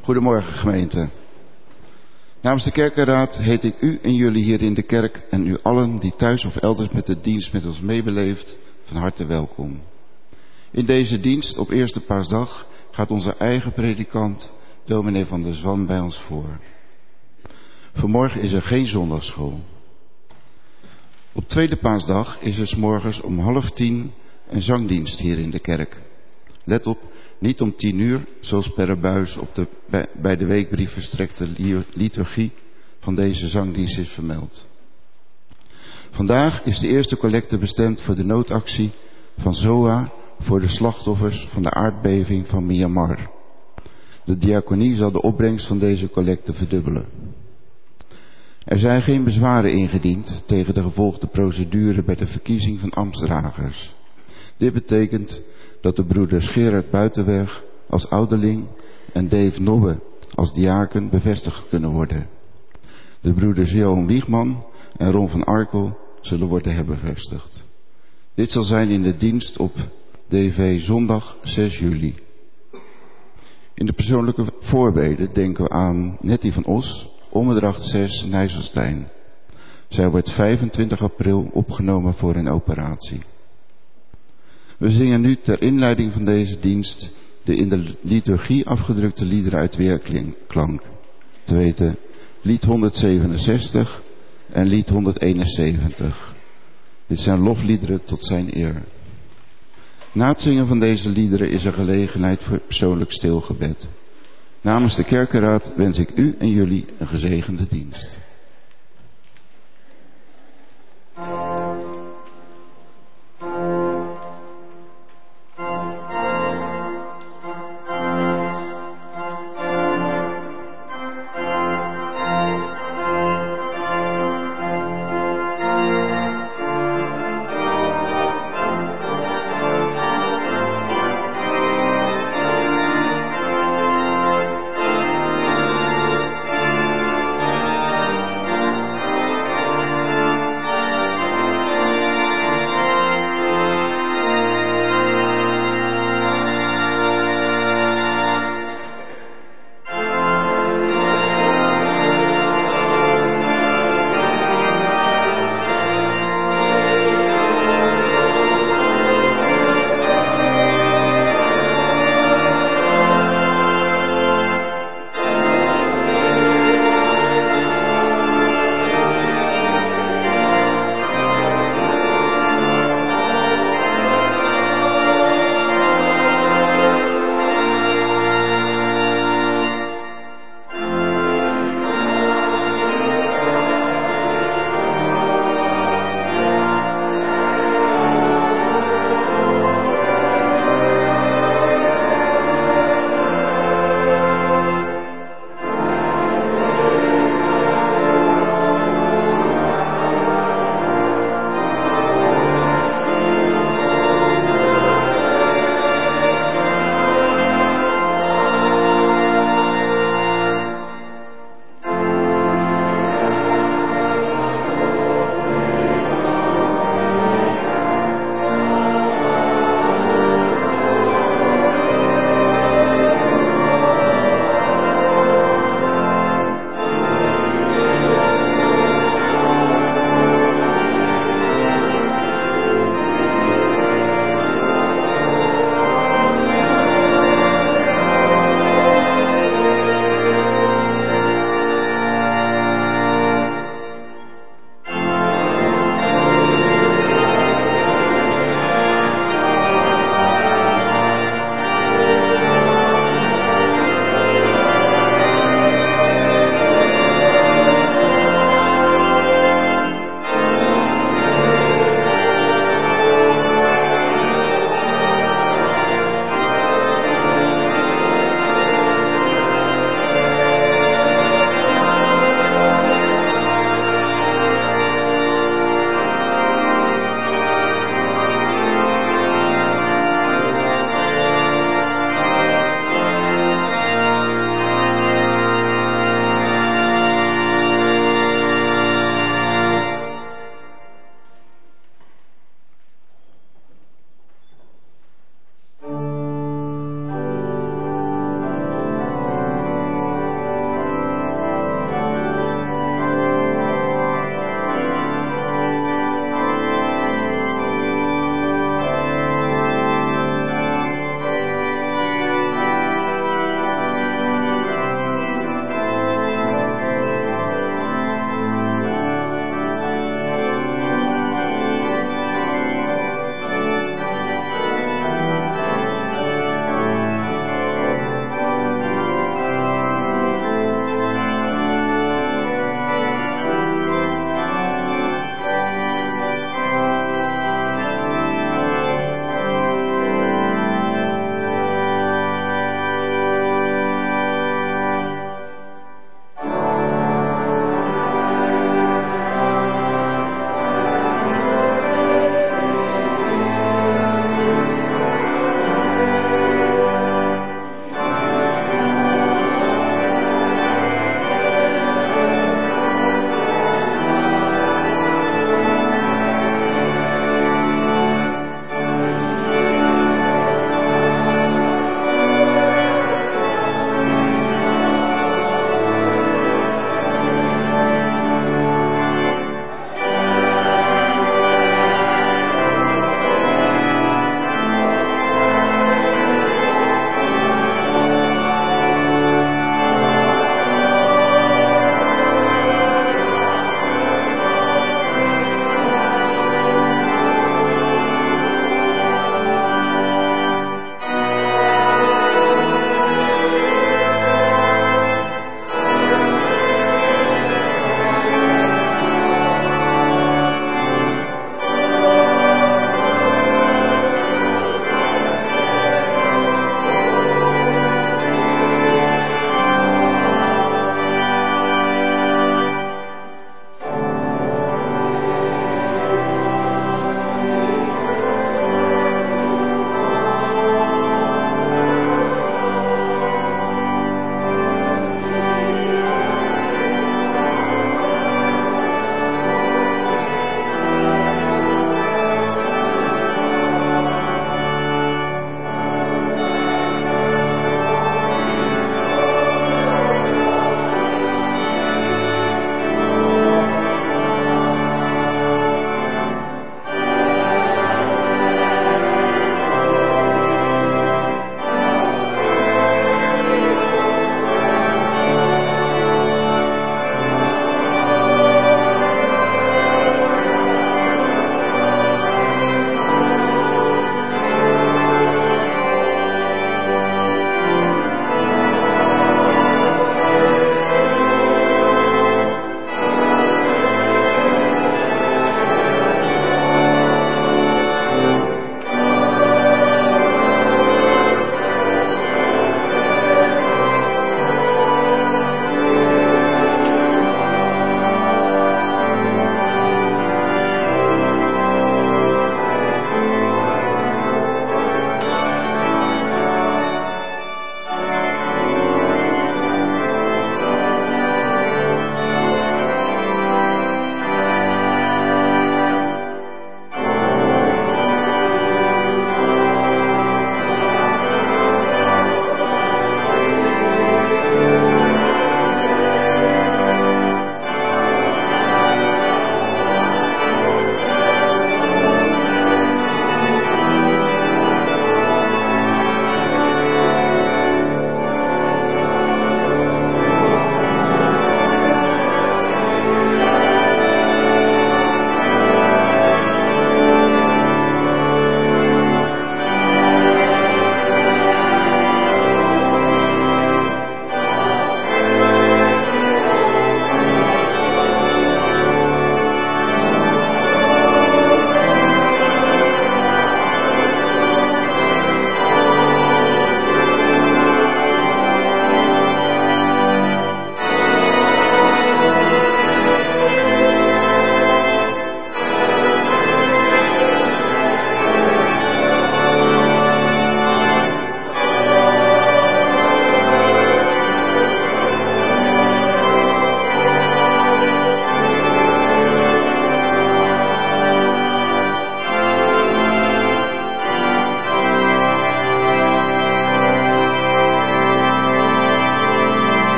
Goedemorgen gemeente. Namens de kerkenraad heet ik u en jullie hier in de kerk en u allen die thuis of elders met de dienst met ons meebeleeft, van harte welkom. In deze dienst op Eerste Paasdag gaat onze eigen predikant, dominee Van der Zwan, bij ons voor. Vanmorgen is er geen zondagsschool. Op Tweede Paasdag is er 's morgens om 9:30 een zangdienst hier in de kerk. Let op, niet om 10:00, zoals per buis op de bij de weekbrief verstrekte liturgie van deze zangdienst is vermeld. Vandaag is de eerste collecte bestemd voor de noodactie van ZOA voor de slachtoffers van de aardbeving van Myanmar. De diaconie zal de opbrengst van deze collecte verdubbelen. Er zijn geen bezwaren ingediend tegen de gevolgde procedure bij de verkiezing van ambtsdragers. Dit betekent dat de broeders Gerard Buitenweg als ouderling en Dave Nobbe als diaken bevestigd kunnen worden. De broeders Johan Wiegman en Ron van Arkel zullen worden herbevestigd. Dit zal zijn in de dienst op DV zondag 6 juli. In de persoonlijke voorbeden denken we aan Nettie van Os, Ommedracht 6, Nijsselstein. Zij wordt 25 april opgenomen voor een operatie. We zingen nu ter inleiding van deze dienst de in de liturgie afgedrukte liederen uit weerklank. Te weten lied 167 en lied 171. Dit zijn lofliederen tot zijn eer. Na het zingen van deze liederen is er gelegenheid voor persoonlijk stilgebed. Namens de kerkenraad wens ik u en jullie een gezegende dienst.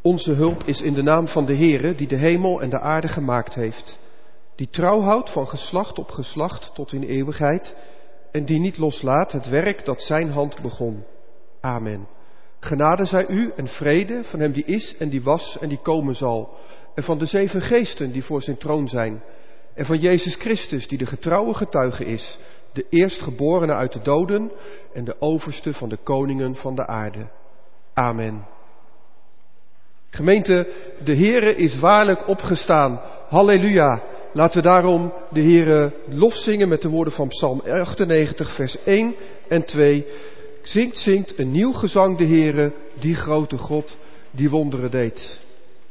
Onze hulp is in de naam van de Heere, die de hemel en de aarde gemaakt heeft. Die trouw houdt van geslacht op geslacht tot in eeuwigheid. En die niet loslaat het werk dat zijn hand begon. Amen. Genade zij u en vrede van hem die is en die was en die komen zal. En van de 7 geesten die voor zijn troon zijn. En van Jezus Christus die de getrouwe getuige is. De eerstgeborene uit de doden en de overste van de koningen van de aarde. Amen. Gemeente, de Heere is waarlijk opgestaan. Halleluja. Laten we daarom de Heere lof zingen met de woorden van Psalm 98 vers 1 en 2. Zingt een nieuw gezang de Heere, die grote God, die wonderen deed.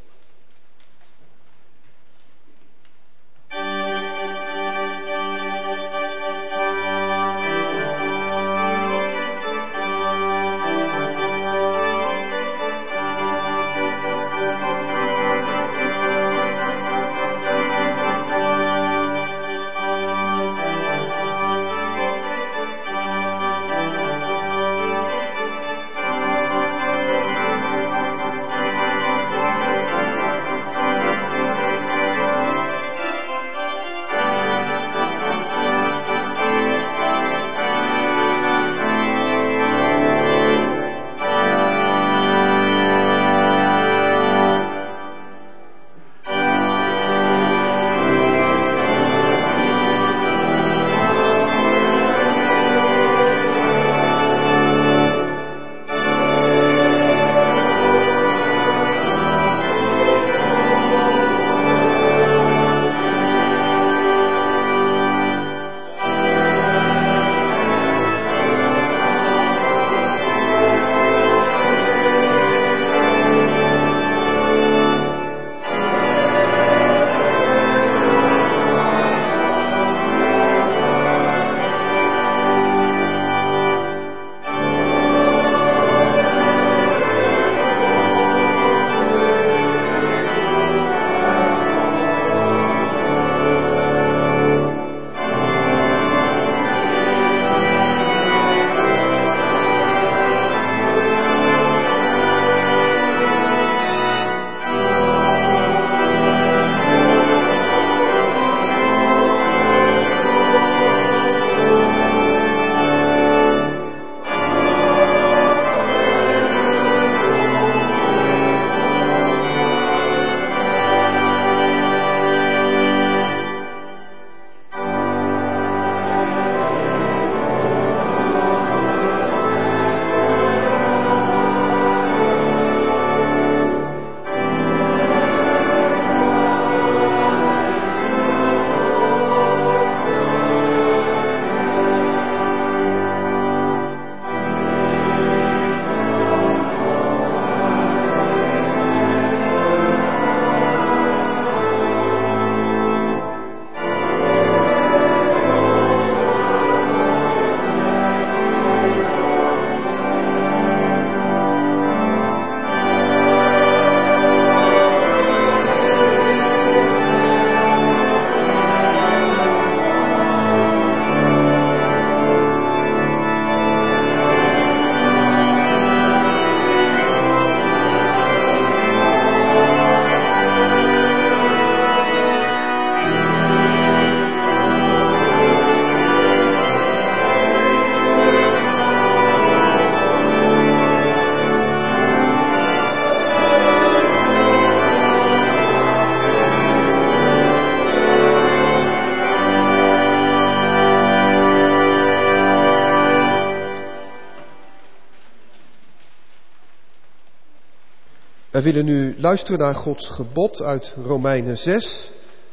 Wij willen nu luisteren naar Gods gebod uit Romeinen 6.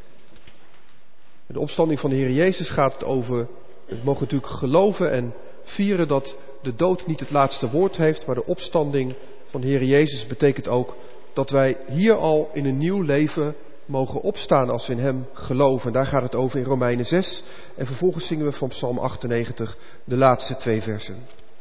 De opstanding van de Heer Jezus gaat het over, we mogen natuurlijk geloven en vieren dat de dood niet het laatste woord heeft, maar de opstanding van de Heer Jezus betekent ook dat wij hier al in een nieuw leven mogen opstaan als we in Hem geloven. Daar gaat het over in Romeinen 6 en vervolgens zingen we van Psalm 98 de laatste 2 versen.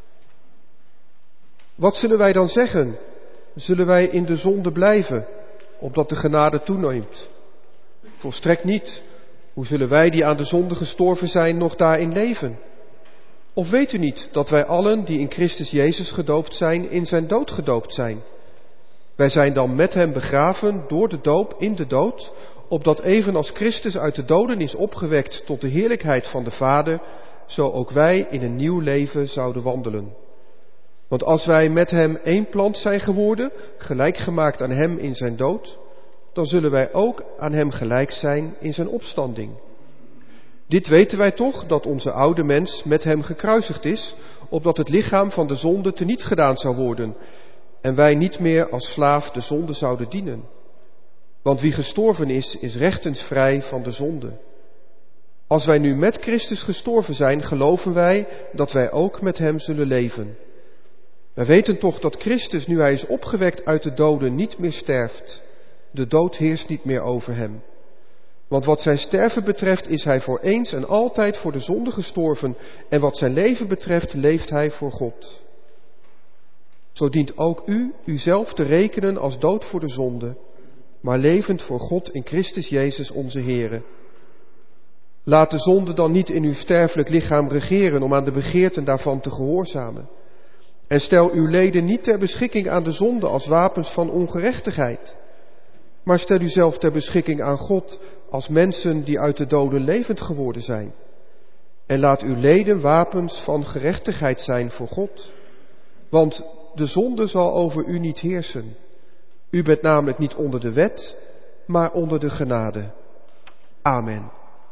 Wat zullen wij dan zeggen? Zullen wij in de zonde blijven, opdat de genade toeneemt? Volstrekt niet. Hoe zullen wij die aan de zonde gestorven zijn nog daarin leven? Of weet u niet dat wij allen die in Christus Jezus gedoopt zijn, in zijn dood gedoopt zijn? Wij zijn dan met hem begraven door de doop in de dood, opdat evenals Christus uit de doden is opgewekt tot de heerlijkheid van de Vader, zo ook wij in een nieuw leven zouden wandelen. Want als wij met hem één plant zijn geworden, gelijk gemaakt aan hem in zijn dood, dan zullen wij ook aan hem gelijk zijn in zijn opstanding. Dit weten wij toch, dat onze oude mens met hem gekruisigd is, opdat het lichaam van de zonde teniet gedaan zou worden en wij niet meer als slaaf de zonde zouden dienen. Want wie gestorven is, is rechtens vrij van de zonde. Als wij nu met Christus gestorven zijn, geloven wij dat wij ook met hem zullen leven. Wij weten toch dat Christus, nu hij is opgewekt uit de doden, niet meer sterft. De dood heerst niet meer over hem. Want wat zijn sterven betreft is hij voor eens en altijd voor de zonde gestorven, en wat zijn leven betreft leeft hij voor God. Zo dient ook u uzelf te rekenen als dood voor de zonde, maar levend voor God in Christus Jezus onze Here. Laat de zonde dan niet in uw sterfelijk lichaam regeren om aan de begeerten daarvan te gehoorzamen. En stel uw leden niet ter beschikking aan de zonde als wapens van ongerechtigheid, maar stel uzelf ter beschikking aan God als mensen die uit de doden levend geworden zijn. En laat uw leden wapens van gerechtigheid zijn voor God. Want de zonde zal over u niet heersen. U bent namelijk niet onder de wet, maar onder de genade. Amen.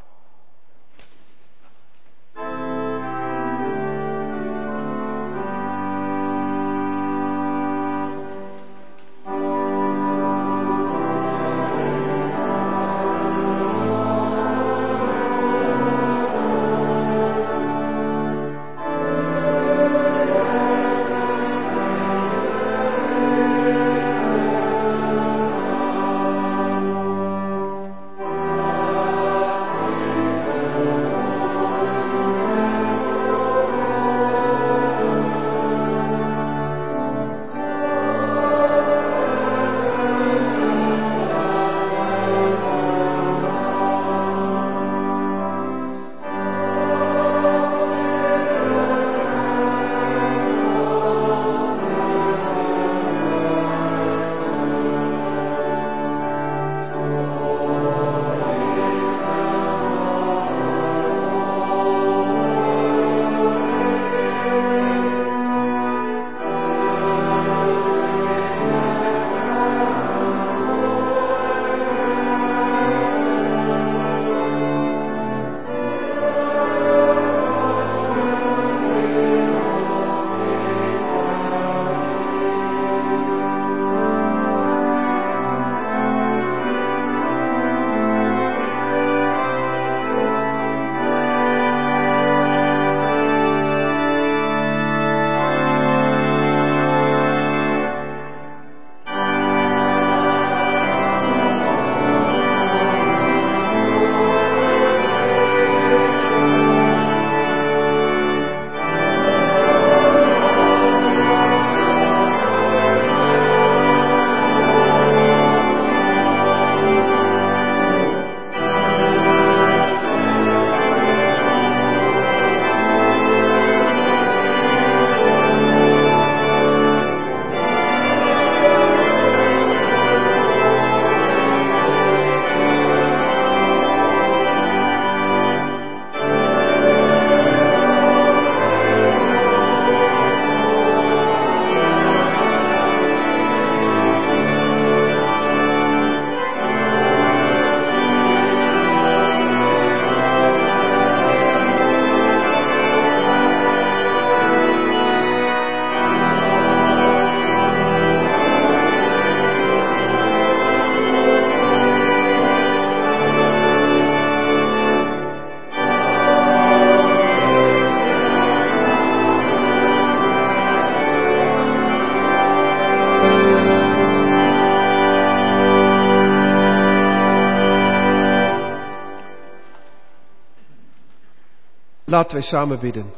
Laten wij samen bidden.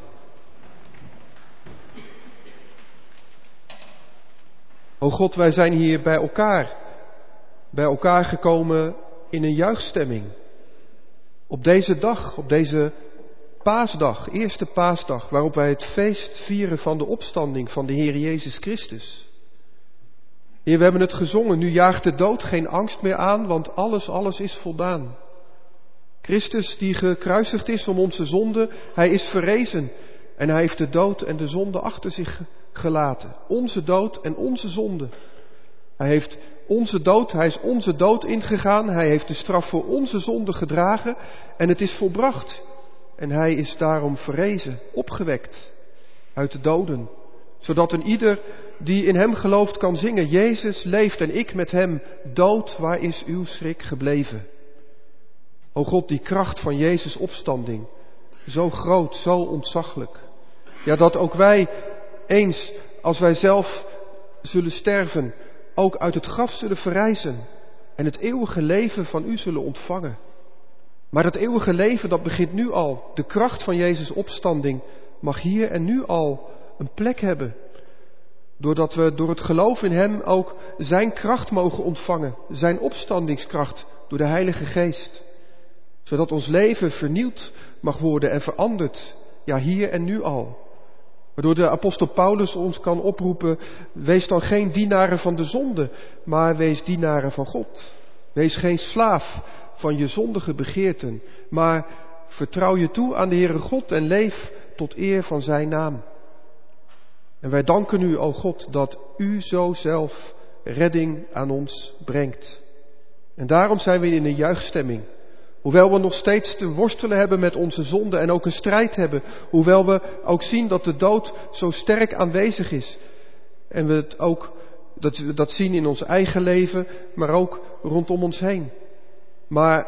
O God, wij zijn hier bij elkaar gekomen in een juichstemming. Op deze dag, op deze paasdag, eerste paasdag, waarop wij het feest vieren van de opstanding van de Heer Jezus Christus. Heer, we hebben het gezongen. Nu jaagt de dood geen angst meer aan, want alles is voldaan. Christus die gekruisigd is om onze zonde, hij is verrezen. En hij heeft de dood en de zonde achter zich gelaten. Onze dood en onze zonde. Hij is onze dood ingegaan. Hij heeft de straf voor onze zonde gedragen. En het is volbracht. En hij is daarom verrezen, opgewekt uit de doden. Zodat een ieder die in hem gelooft kan zingen. Jezus leeft en ik met hem. Dood, waar is uw schrik gebleven? O God, die kracht van Jezus' opstanding. Zo groot, zo ontzaglijk. Ja, dat ook wij eens, als wij zelf zullen sterven, ook uit het graf zullen verrijzen en het eeuwige leven van u zullen ontvangen. Maar dat eeuwige leven, dat begint nu al. De kracht van Jezus' opstanding mag hier en nu al een plek hebben. Doordat we door het geloof in hem ook zijn kracht mogen ontvangen. Zijn opstandingskracht door de Heilige Geest. Zodat ons leven vernieuwd mag worden en veranderd. Ja, hier en nu al. Waardoor de apostel Paulus ons kan oproepen, wees dan geen dienaren van de zonde, maar wees dienaren van God. Wees geen slaaf van je zondige begeerten, maar vertrouw je toe aan de Heere God en leef tot eer van zijn naam. En wij danken u, o God, dat u zo zelf redding aan ons brengt. En daarom zijn we in een juichstemming. Hoewel we nog steeds te worstelen hebben met onze zonde en ook een strijd hebben. Hoewel we ook zien dat de dood zo sterk aanwezig is. En we het ook dat zien in ons eigen leven, maar ook rondom ons heen. Maar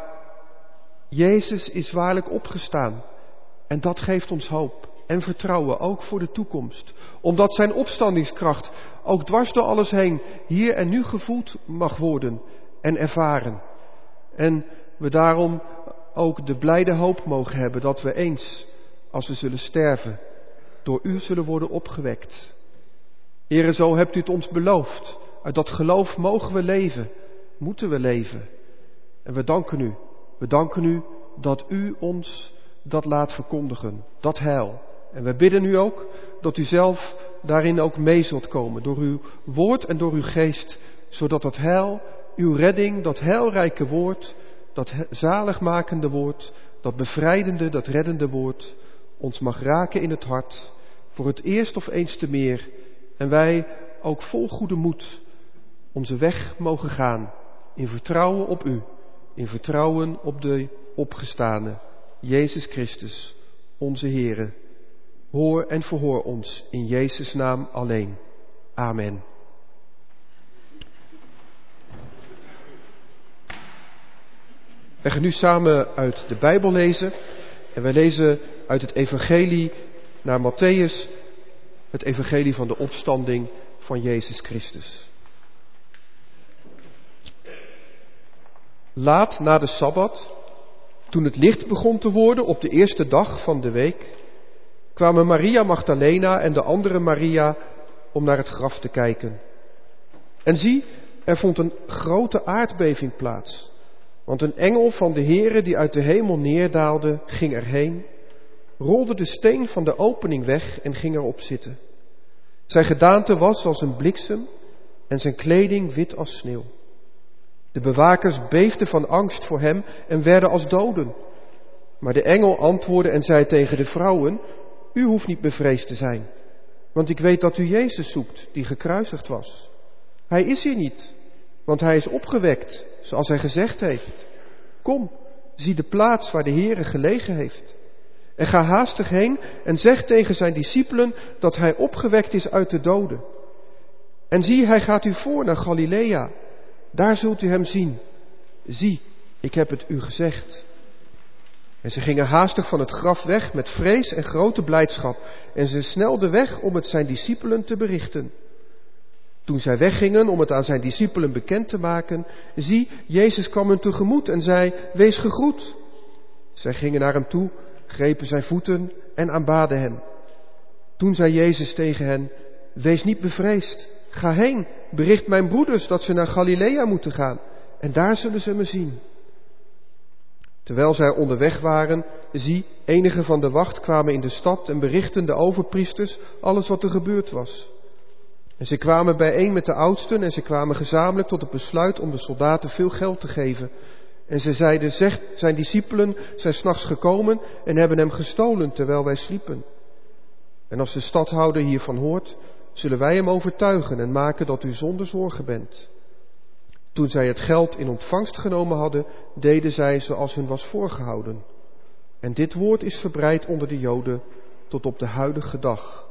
Jezus is waarlijk opgestaan. En dat geeft ons hoop en vertrouwen, ook voor de toekomst. Omdat zijn opstandingskracht ook dwars door alles heen hier en nu gevoeld mag worden en ervaren. En we daarom ook de blijde hoop mogen hebben dat we eens, als we zullen sterven, door u zullen worden opgewekt. Heere, zo hebt u het ons beloofd. Uit dat geloof mogen we leven, moeten we leven. En we danken u. We danken u dat u ons dat laat verkondigen, dat heil. En we bidden u ook dat u zelf daarin ook mee zult komen, door uw woord en door uw geest, zodat dat heil, uw redding, dat heilrijke woord, dat zaligmakende woord, dat bevrijdende, dat reddende woord, ons mag raken in het hart, voor het eerst of eens te meer, en wij ook vol goede moed onze weg mogen gaan, in vertrouwen op u, in vertrouwen op de opgestane, Jezus Christus, onze Heere. Hoor en verhoor ons in Jezus' naam alleen. Amen. We gaan nu samen uit de Bijbel lezen. En wij lezen uit het evangelie naar Mattheüs, het evangelie van de opstanding van Jezus Christus. Laat na de Sabbat, toen het licht begon te worden op de eerste dag van de week, kwamen Maria Magdalena en de andere Maria om naar het graf te kijken. En zie, er vond een grote aardbeving plaats. Want een engel van de Heere die uit de hemel neerdaalde, ging erheen, rolde de steen van de opening weg en ging erop zitten. Zijn gedaante was als een bliksem en zijn kleding wit als sneeuw. De bewakers beefden van angst voor hem en werden als doden. Maar de engel antwoordde en zei tegen de vrouwen, u hoeft niet bevreesd te zijn, want ik weet dat u Jezus zoekt, die gekruisigd was. Hij is hier niet, want hij is opgewekt, zoals hij gezegd heeft. Kom, zie de plaats waar de Heere gelegen heeft. En ga haastig heen en zeg tegen zijn discipelen dat hij opgewekt is uit de doden. En zie, hij gaat u voor naar Galilea. Daar zult u hem zien. Zie, ik heb het u gezegd. En ze gingen haastig van het graf weg met vrees en grote blijdschap. En ze snelden weg om het zijn discipelen te berichten. Toen zij weggingen om het aan zijn discipelen bekend te maken, zie, Jezus kwam hen tegemoet en zei, wees gegroet. Zij gingen naar hem toe, grepen zijn voeten en aanbaden hem. Toen zei Jezus tegen hen, wees niet bevreesd, ga heen, bericht mijn broeders dat ze naar Galilea moeten gaan en daar zullen ze me zien. Terwijl zij onderweg waren, zie, enigen van de wacht kwamen in de stad en berichtten de overpriesters alles wat er gebeurd was. En ze kwamen bijeen met de oudsten en ze kwamen gezamenlijk tot het besluit om de soldaten veel geld te geven. En ze zeiden, zeg, zijn discipelen zijn 's nachts gekomen en hebben hem gestolen terwijl wij sliepen. En als de stadhouder hiervan hoort, zullen wij hem overtuigen en maken dat u zonder zorgen bent. Toen zij het geld in ontvangst genomen hadden, deden zij zoals hun was voorgehouden. En dit woord is verbreid onder de Joden tot op de huidige dag.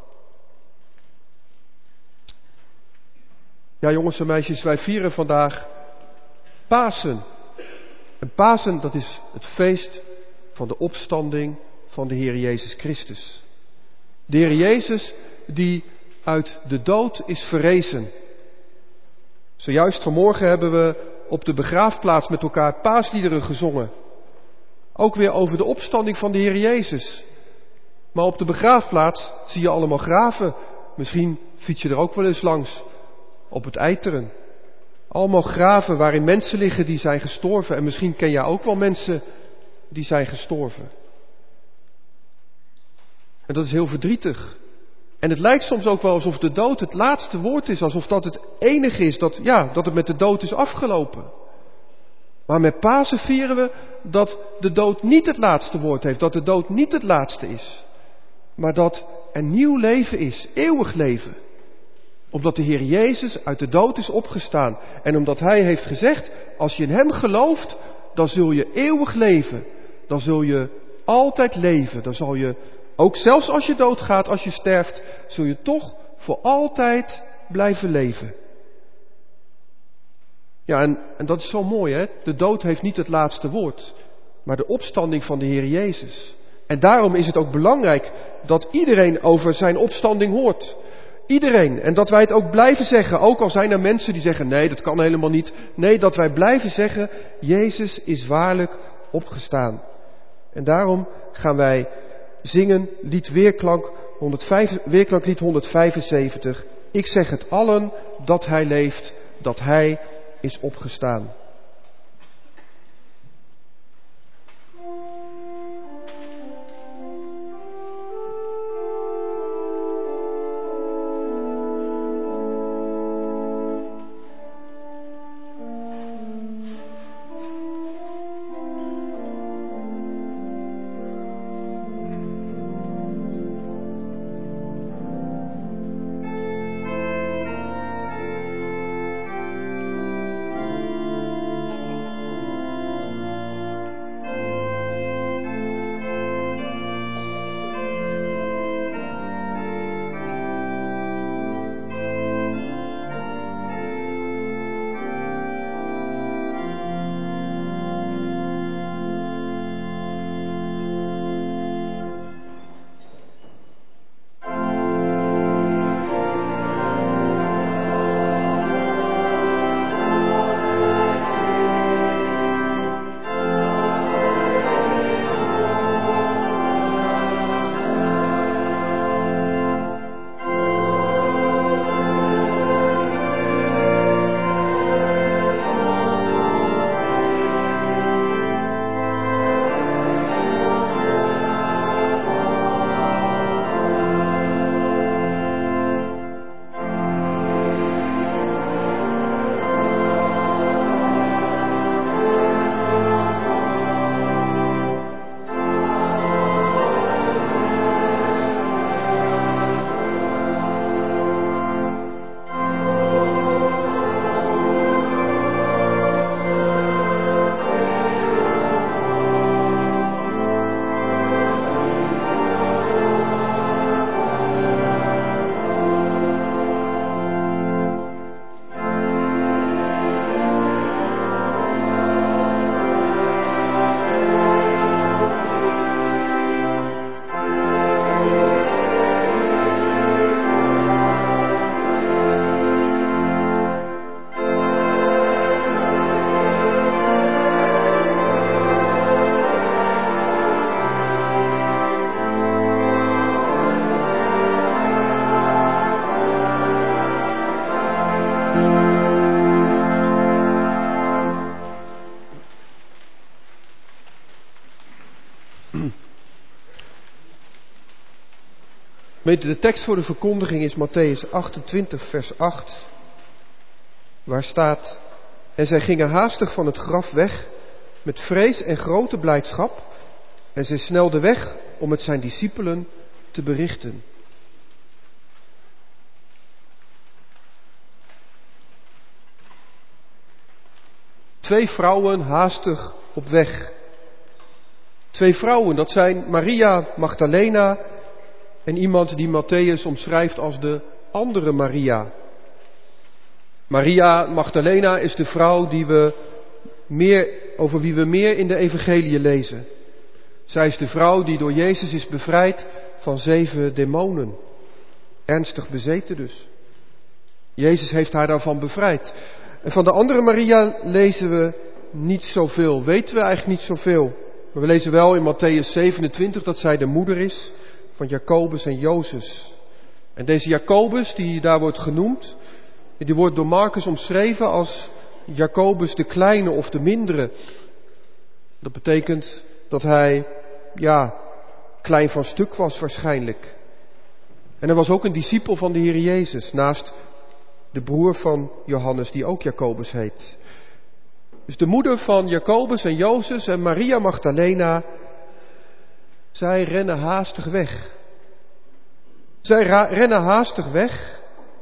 Ja, jongens en meisjes, wij vieren vandaag Pasen. En Pasen, dat is het feest van de opstanding van de Heer Jezus Christus. De Heer Jezus die uit de dood is verrezen. Zojuist vanmorgen hebben we op de begraafplaats met elkaar paasliederen gezongen. Ook weer over de opstanding van de Heer Jezus. Maar op de begraafplaats zie je allemaal graven. Misschien fiets je er ook wel eens langs. Op het Eiteren. Allemaal graven waarin mensen liggen die zijn gestorven. En misschien ken jij ook wel mensen die zijn gestorven. En dat is heel verdrietig. En het lijkt soms ook wel alsof de dood het laatste woord is. Alsof dat het enige is dat het met de dood is afgelopen. Maar met Pasen vieren we dat de dood niet het laatste woord heeft. Dat de dood niet het laatste is. Maar dat er nieuw leven is. Eeuwig leven. Omdat de Heer Jezus uit de dood is opgestaan. En omdat Hij heeft gezegd, als je in Hem gelooft, dan zul je eeuwig leven. Dan zul je altijd leven. Dan zal je, ook zelfs als je doodgaat, als je sterft, zul je toch voor altijd blijven leven. Ja, en dat is zo mooi, hè? De dood heeft niet het laatste woord, maar de opstanding van de Heer Jezus. En daarom is het ook belangrijk dat iedereen over zijn opstanding hoort. Iedereen. En dat wij het ook blijven zeggen. Ook al zijn er mensen die zeggen, nee, dat kan helemaal niet. Nee, dat wij blijven zeggen, Jezus is waarlijk opgestaan. En daarom gaan wij zingen lied Weerklanklied 175. Ik zeg het allen dat Hij leeft, dat Hij is opgestaan. De tekst voor de verkondiging is Mattheüs 28, vers 8, waar staat: En zij gingen haastig van het graf weg, met vrees en grote blijdschap, en zij snelden weg om het zijn discipelen te berichten. Twee vrouwen haastig op weg. Twee vrouwen, dat zijn Maria Magdalena en iemand die Mattheüs omschrijft als de andere Maria. Maria Magdalena is de vrouw over wie we meer in de evangelie lezen. Zij is de vrouw die door Jezus is bevrijd van 7 demonen. Ernstig bezeten dus. Jezus heeft haar daarvan bevrijd. En van de andere Maria lezen we niet zoveel, weten we eigenlijk niet zoveel. Maar we lezen wel in Mattheüs 27 dat zij de moeder is van Jacobus en Jozef. En deze Jacobus die daar wordt genoemd, die wordt door Marcus omschreven als Jacobus de kleine of de mindere. Dat betekent dat hij, klein van stuk was waarschijnlijk. En hij was ook een discipel van de Heer Jezus, naast de broer van Johannes, die ook Jacobus heet. Dus de moeder van Jacobus en Jozef en Maria Magdalena, zij rennen haastig weg. Zij rennen haastig weg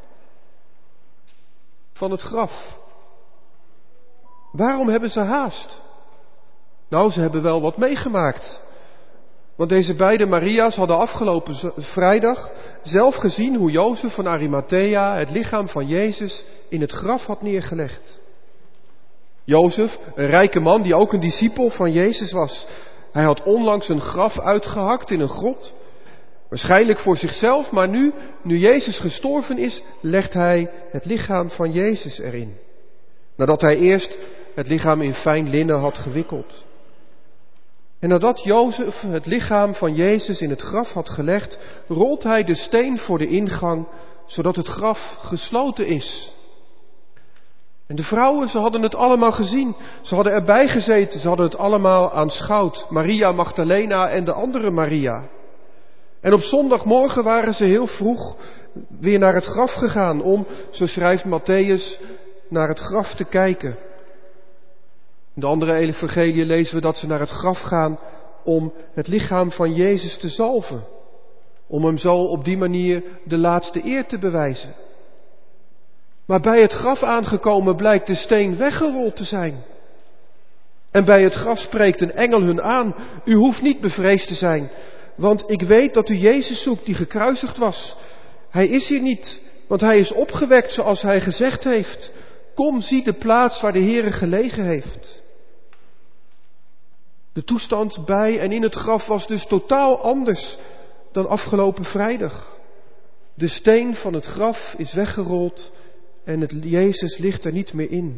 van het graf. Waarom hebben ze haast? Nou, ze hebben wel wat meegemaakt. Want deze beide Maria's hadden afgelopen vrijdag zelf gezien hoe Jozef van Arimathea het lichaam van Jezus in het graf had neergelegd. Jozef, een rijke man die ook een discipel van Jezus was. Hij had onlangs een graf uitgehakt in een grot. Waarschijnlijk voor zichzelf, maar nu Jezus gestorven is, legt hij het lichaam van Jezus erin. Nadat hij eerst het lichaam in fijn linnen had gewikkeld. En nadat Jozef het lichaam van Jezus in het graf had gelegd, rolt hij de steen voor de ingang, zodat het graf gesloten is. En de vrouwen, ze hadden het allemaal gezien. Ze hadden erbij gezeten, ze hadden het allemaal aanschouwd. Maria Magdalena en de andere Maria. En op zondagmorgen waren ze heel vroeg weer naar het graf gegaan om, zo schrijft Mattheüs, naar het graf te kijken. In de andere evangelie lezen we dat ze naar het graf gaan om het lichaam van Jezus te zalven. Om hem zo op die manier de laatste eer te bewijzen. Maar bij het graf aangekomen blijkt de steen weggerold te zijn. En bij het graf spreekt een engel hun aan: u hoeft niet bevreesd te zijn, want ik weet dat u Jezus zoekt die gekruisigd was. Hij is hier niet, want hij is opgewekt zoals hij gezegd heeft. Kom, zie de plaats waar de Heere gelegen heeft. De toestand bij en in het graf was dus totaal anders dan afgelopen vrijdag. De steen van het graf is weggerold en het Jezus ligt er niet meer in.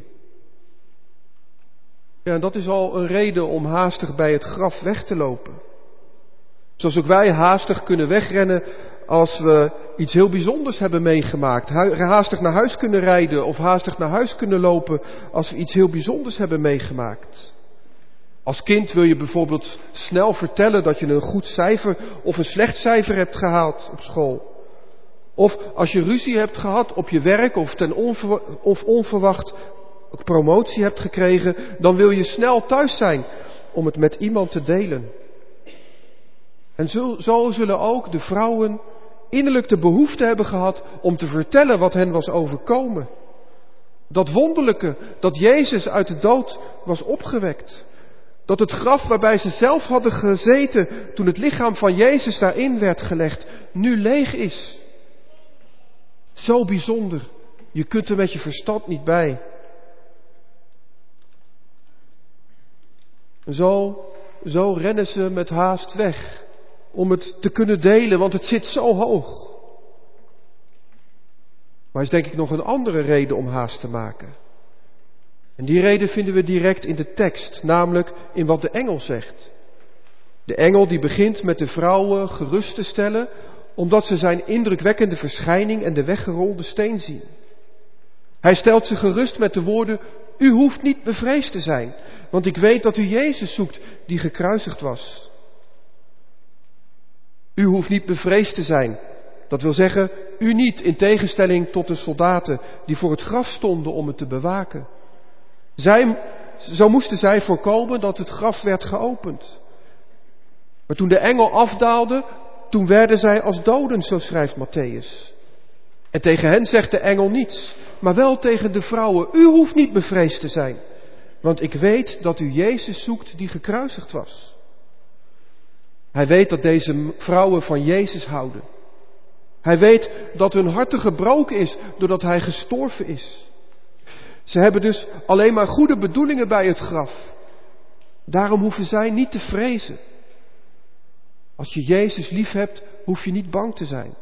Ja, en dat is al een reden om haastig bij het graf weg te lopen. Zoals ook wij haastig kunnen wegrennen als we iets heel bijzonders hebben meegemaakt. Haastig naar huis kunnen rijden of haastig naar huis kunnen lopen als we iets heel bijzonders hebben meegemaakt. Als kind wil je bijvoorbeeld snel vertellen dat je een goed cijfer of een slecht cijfer hebt gehaald op school. Of als je ruzie hebt gehad op je werk of onverwacht promotie hebt gekregen, dan wil je snel thuis zijn om het met iemand te delen. En zo zullen ook de vrouwen innerlijk de behoefte hebben gehad om te vertellen wat hen was overkomen. Dat wonderlijke, dat Jezus uit de dood was opgewekt. Dat het graf waarbij ze zelf hadden gezeten toen het lichaam van Jezus daarin werd gelegd, nu leeg is. Zo bijzonder. Je kunt er met je verstand niet bij. Zo rennen ze met haast weg. Om het te kunnen delen, want het zit zo hoog. Maar is denk ik nog een andere reden om haast te maken. En die reden vinden we direct in de tekst, namelijk in wat de engel zegt. De engel die begint met de vrouwen gerust te stellen, omdat ze zijn indrukwekkende verschijning en de weggerolde steen zien. Hij stelt ze gerust met de woorden: u hoeft niet bevreesd te zijn, want ik weet dat u Jezus zoekt die gekruisigd was. U hoeft niet bevreesd te zijn. Dat wil zeggen, u niet, in tegenstelling tot de soldaten die voor het graf stonden om het te bewaken. Zo moesten zij voorkomen dat het graf werd geopend. Maar toen de engel afdaalde, toen werden zij als doden, zo schrijft Mattheüs. En tegen hen zegt de engel niets, maar wel tegen de vrouwen: u hoeft niet bevreesd te zijn, want ik weet dat u Jezus zoekt die gekruisigd was. Hij weet dat deze vrouwen van Jezus houden. Hij weet dat hun hart gebroken is doordat hij gestorven is. Ze hebben dus alleen maar goede bedoelingen bij het graf. Daarom hoeven zij niet te vrezen. Als je Jezus lief hebt, hoef je niet bang te zijn.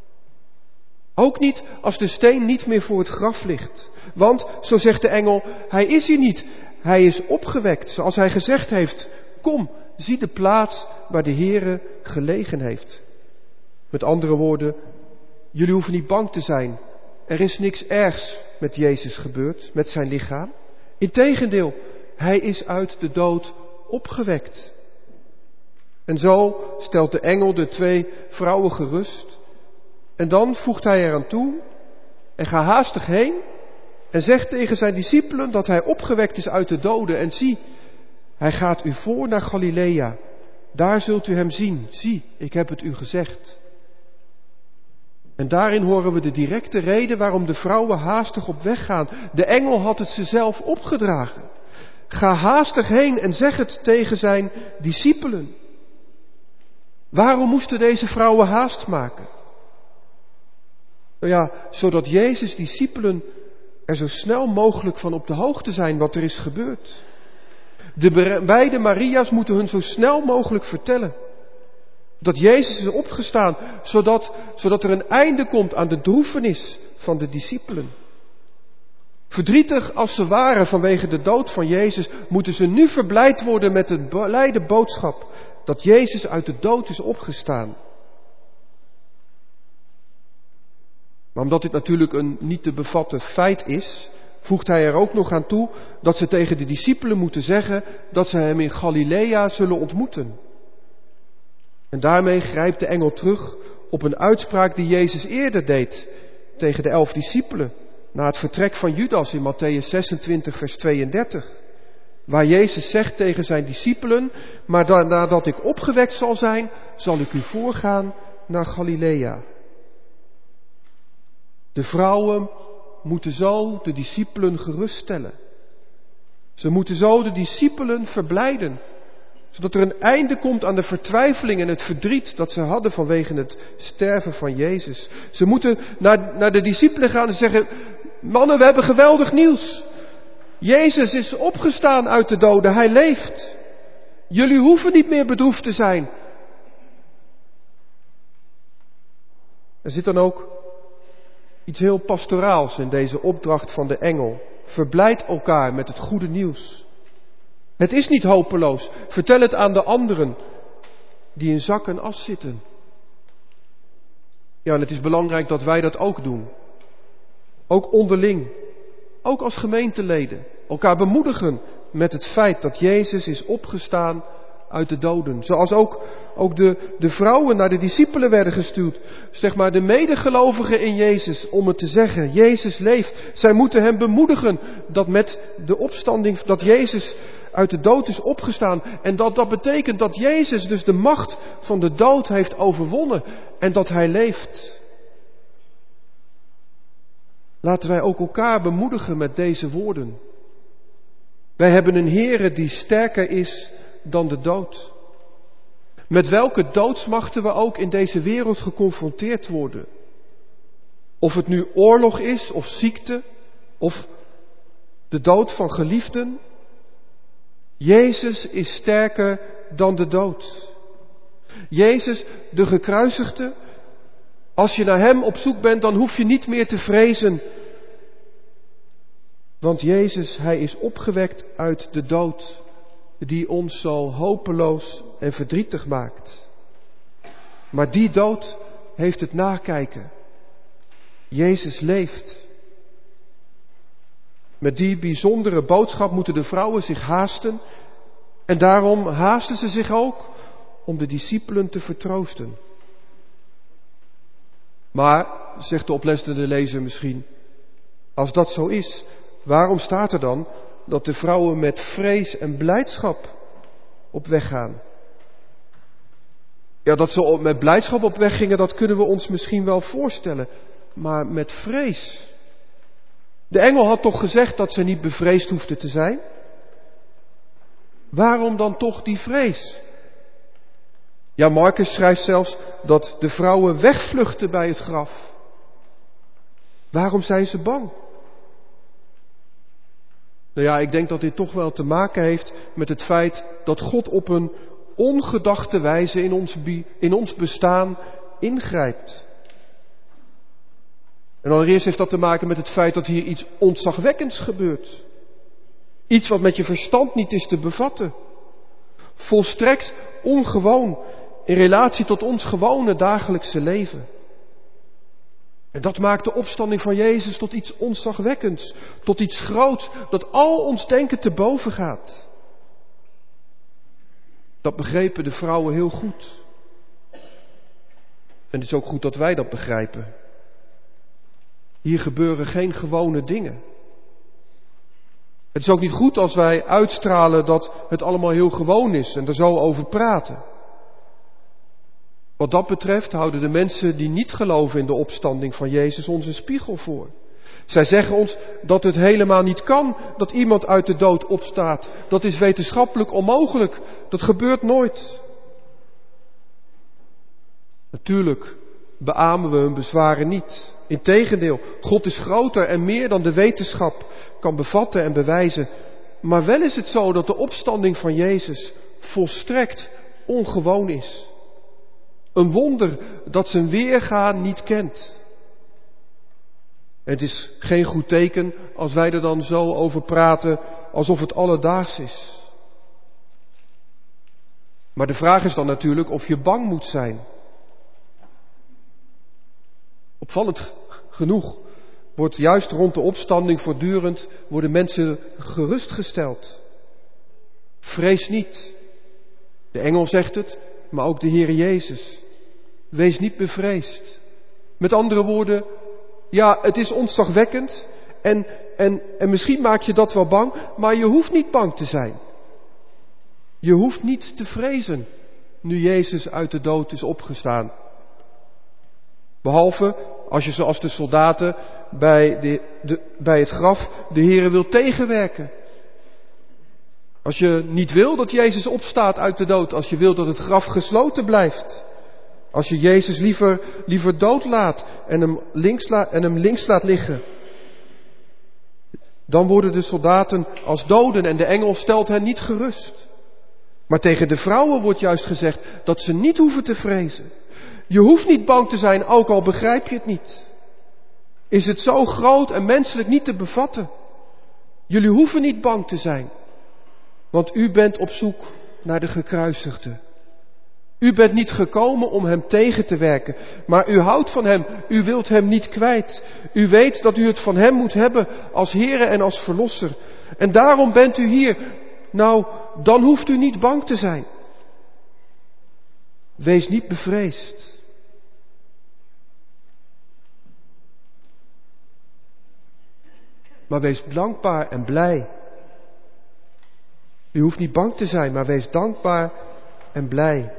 Ook niet als de steen niet meer voor het graf ligt. Want, zo zegt de engel, hij is hier niet. Hij is opgewekt, zoals hij gezegd heeft. Kom, zie de plaats waar de Heere gelegen heeft. Met andere woorden, jullie hoeven niet bang te zijn. Er is niks ergs met Jezus gebeurd, met zijn lichaam. Integendeel, hij is uit de dood opgewekt. En zo stelt de engel de 2 vrouwen gerust. En dan voegt hij eraan toe: en ga haastig heen en zeg tegen zijn discipelen dat hij opgewekt is uit de doden. En zie, hij gaat u voor naar Galilea. Daar zult u hem zien. Zie, ik heb het u gezegd. En daarin horen we de directe reden waarom de vrouwen haastig op weg gaan. De engel had het ze zelf opgedragen. Ga haastig heen en zeg het tegen zijn discipelen. Waarom moesten deze vrouwen haast maken? Nou ja, zodat Jezus' discipelen er zo snel mogelijk van op de hoogte zijn wat er is gebeurd. De beide Maria's moeten hun zo snel mogelijk vertellen dat Jezus is opgestaan, zodat er een einde komt aan de droefenis van de discipelen. Verdrietig als ze waren vanwege de dood van Jezus, moeten ze nu verblijd worden met de blijde boodschap dat Jezus uit de dood is opgestaan. Maar omdat dit natuurlijk een niet te bevatten feit is, voegt hij er ook nog aan toe dat ze tegen de discipelen moeten zeggen dat ze hem in Galilea zullen ontmoeten. En daarmee grijpt de engel terug op een uitspraak die Jezus eerder deed tegen de 11 discipelen, na het vertrek van Judas in Mattheüs 26 vers 32. Waar Jezus zegt tegen zijn discipelen: maar nadat ik opgewekt zal zijn, zal ik u voorgaan naar Galilea. De vrouwen moeten zo de discipelen geruststellen. Ze moeten zo de discipelen verblijden, zodat er een einde komt aan de vertwijfeling en het verdriet dat ze hadden vanwege het sterven van Jezus. Ze moeten naar de discipelen gaan en zeggen: mannen, we hebben geweldig nieuws. Jezus is opgestaan uit de doden, hij leeft. Jullie hoeven niet meer bedroefd te zijn. Er zit dan ook iets heel pastoraals in deze opdracht van de engel. Verblijd elkaar met het goede nieuws. Het is niet hopeloos. Vertel het aan de anderen die in zak en as zitten. Ja, en het is belangrijk dat wij dat ook doen. Ook onderling. Ook als gemeenteleden. Elkaar bemoedigen met het feit dat Jezus is opgestaan uit de doden. Zoals ook de vrouwen naar de discipelen werden gestuurd. Zeg maar de medegelovigen in Jezus om het te zeggen: Jezus leeft. Zij moeten hem bemoedigen dat met de opstanding, dat Jezus uit de dood is opgestaan. En dat betekent dat Jezus dus de macht van de dood heeft overwonnen. En dat hij leeft. Laten wij ook elkaar bemoedigen met deze woorden. Wij hebben een Heere die sterker is dan de dood. Met welke doodsmachten we ook in deze wereld geconfronteerd worden. Of het nu oorlog is, of ziekte, of de dood van geliefden. Jezus is sterker dan de dood. Jezus, de gekruisigde. Als je naar hem op zoek bent, dan hoef je niet meer te vrezen. Want Jezus, hij is opgewekt uit de dood, die ons zo hopeloos en verdrietig maakt. Maar die dood heeft het nakijken. Jezus leeft. Met die bijzondere boodschap moeten de vrouwen zich haasten. En daarom haasten ze zich ook om de discipelen te vertroosten. Maar, zegt de oplettende lezer misschien, als dat zo is, waarom staat er dan dat de vrouwen met vrees en blijdschap op weg gaan? Ja, dat ze met blijdschap op weg gingen, dat kunnen we ons misschien wel voorstellen. Maar met vrees. De engel had toch gezegd dat ze niet bevreesd hoefden te zijn? Waarom dan toch die vrees? Ja, Marcus schrijft zelfs dat de vrouwen wegvluchten bij het graf. Waarom zijn ze bang? Nou ja, ik denk dat dit toch wel te maken heeft met het feit dat God op een ongedachte wijze in ons bestaan ingrijpt. En allereerst heeft dat te maken met het feit dat hier iets ontzagwekkends gebeurt. Iets wat met je verstand niet is te bevatten. Volstrekt ongewoon in relatie tot ons gewone dagelijkse leven. En dat maakt de opstanding van Jezus tot iets ontzagwekkends, tot iets groots, dat al ons denken te boven gaat. Dat begrepen de vrouwen heel goed. En het is ook goed dat wij dat begrijpen. Hier gebeuren geen gewone dingen. Het is ook niet goed als wij uitstralen dat het allemaal heel gewoon is en er zo over praten. Wat dat betreft houden de mensen die niet geloven in de opstanding van Jezus ons een spiegel voor. Zij zeggen ons dat het helemaal niet kan dat iemand uit de dood opstaat. Dat is wetenschappelijk onmogelijk. Dat gebeurt nooit. Natuurlijk beamen we hun bezwaren niet. Integendeel, God is groter en meer dan de wetenschap kan bevatten en bewijzen. Maar wel is het zo dat de opstanding van Jezus volstrekt ongewoon is. Een wonder dat zijn weerga niet kent. En het is geen goed teken als wij er dan zo over praten alsof het alledaags is. Maar de vraag is dan natuurlijk of je bang moet zijn. Opvallend genoeg wordt juist rond de opstanding voortdurend worden mensen gerustgesteld. Vrees niet. De engel zegt het, maar ook de Heere Jezus. Wees niet bevreesd. Met andere woorden, ja, het is ontzagwekkend en misschien maak je dat wel bang, maar je hoeft niet bang te zijn. Je hoeft niet te vrezen nu Jezus uit de dood is opgestaan. Behalve als je zoals de soldaten bij het graf de Heere wil tegenwerken. Als je niet wil dat Jezus opstaat uit de dood, als je wil dat het graf gesloten blijft. Als je Jezus liever doodlaat en hem links laat liggen. Dan worden de soldaten als doden en de engel stelt hen niet gerust. Maar tegen de vrouwen wordt juist gezegd dat ze niet hoeven te vrezen. Je hoeft niet bang te zijn, ook al begrijp je het niet. Is het zo groot en menselijk niet te bevatten? Jullie hoeven niet bang te zijn. Want u bent op zoek naar de gekruisigde. U bent niet gekomen om hem tegen te werken, maar u houdt van hem, u wilt hem niet kwijt. U weet dat u het van hem moet hebben als Heere en als Verlosser. En daarom bent u hier. Nou, dan hoeft u niet bang te zijn. Wees niet bevreesd. Maar wees dankbaar en blij. U hoeft niet bang te zijn, maar wees dankbaar en blij.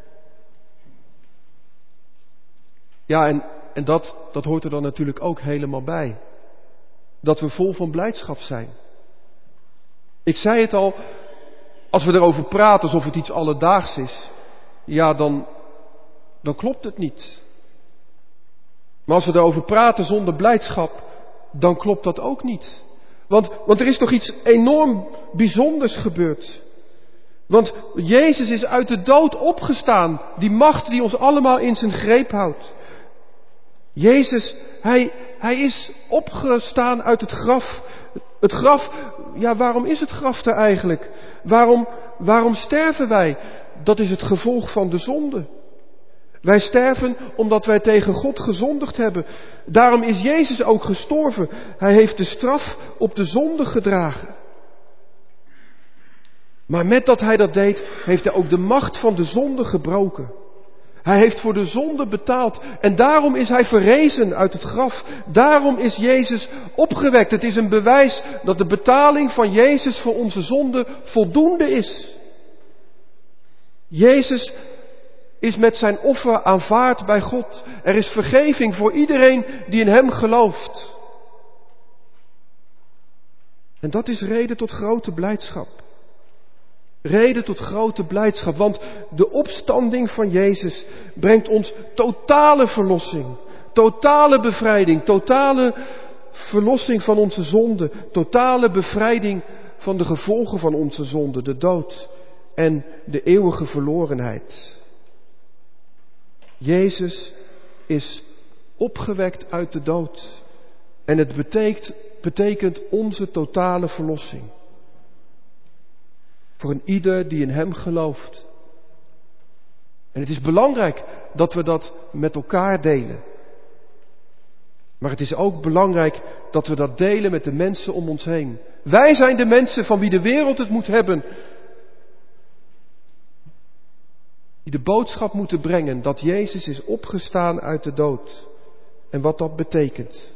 Ja, en dat hoort er dan natuurlijk ook helemaal bij. Dat we vol van blijdschap zijn. Ik zei het al, als we erover praten alsof het iets alledaags is, ja, dan klopt het niet. Maar als we erover praten zonder blijdschap, dan klopt dat ook niet. Want er is toch iets enorm bijzonders gebeurd. Want Jezus is uit de dood opgestaan. Die macht die ons allemaal in zijn greep houdt. Jezus, hij is opgestaan uit het graf. Het graf, ja, waarom is het graf er eigenlijk? Waarom sterven wij? Dat is het gevolg van de zonde. Wij sterven omdat wij tegen God gezondigd hebben. Daarom is Jezus ook gestorven. Hij heeft de straf op de zonde gedragen. Maar met dat hij dat deed, heeft hij ook de macht van de zonde gebroken. Hij heeft voor de zonde betaald en daarom is hij verrezen uit het graf. Daarom is Jezus opgewekt. Het is een bewijs dat de betaling van Jezus voor onze zonde voldoende is. Jezus is met zijn offer aanvaard bij God. Er is vergeving voor iedereen die in hem gelooft. En dat is reden tot grote blijdschap. Reden tot grote blijdschap, want de opstanding van Jezus brengt ons totale verlossing, totale bevrijding, totale verlossing van onze zonde, totale bevrijding van de gevolgen van onze zonde, de dood en de eeuwige verlorenheid. Jezus is opgewekt uit de dood en het betekent onze totale verlossing. Voor een ieder die in hem gelooft. En het is belangrijk dat we dat met elkaar delen. Maar het is ook belangrijk dat we dat delen met de mensen om ons heen. Wij zijn de mensen van wie de wereld het moet hebben. Die de boodschap moeten brengen dat Jezus is opgestaan uit de dood. En wat dat betekent.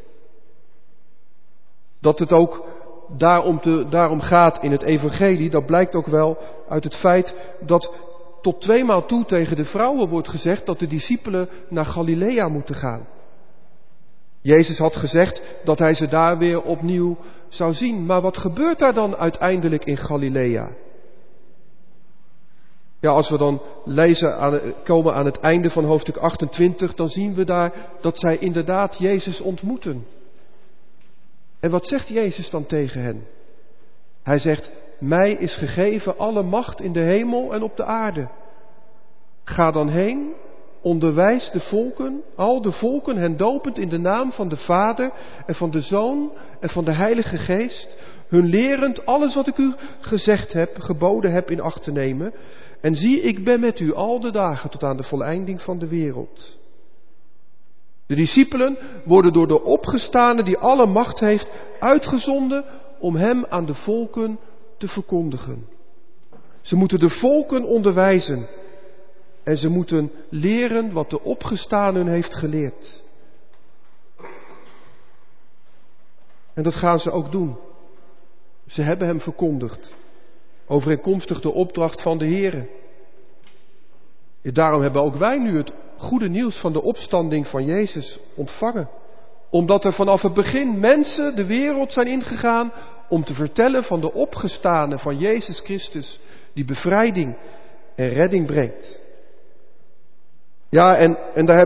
Dat het ook daarom gaat in het evangelie, dat blijkt ook wel uit het feit dat tot 2 maal toe tegen de vrouwen wordt gezegd dat de discipelen naar Galilea moeten gaan. Jezus had gezegd dat hij ze daar weer opnieuw zou zien. Maar wat gebeurt daar dan uiteindelijk in Galilea? Ja, als we dan komen aan het einde van hoofdstuk 28, dan zien we daar dat zij inderdaad Jezus ontmoeten. En wat zegt Jezus dan tegen hen? Hij zegt, mij is gegeven alle macht in de hemel en op de aarde. Ga dan heen, onderwijs de volken, al de volken hen dopend in de naam van de Vader en van de Zoon en van de Heilige Geest, hun lerend alles wat ik u gezegd heb, geboden heb in acht te nemen. En zie, ik ben met u al de dagen tot aan de voleinding van de wereld. De discipelen worden door de opgestane die alle macht heeft uitgezonden om hem aan de volken te verkondigen. Ze moeten de volken onderwijzen en ze moeten leren wat de opgestane hun heeft geleerd. En dat gaan ze ook doen. Ze hebben hem verkondigd, overeenkomstig de opdracht van de Heere. Daarom hebben ook wij nu het goede nieuws van de opstanding van Jezus ontvangen. Omdat er vanaf het begin mensen de wereld zijn ingegaan om te vertellen van de opgestane van Jezus Christus, die bevrijding en redding brengt. Ja, en daar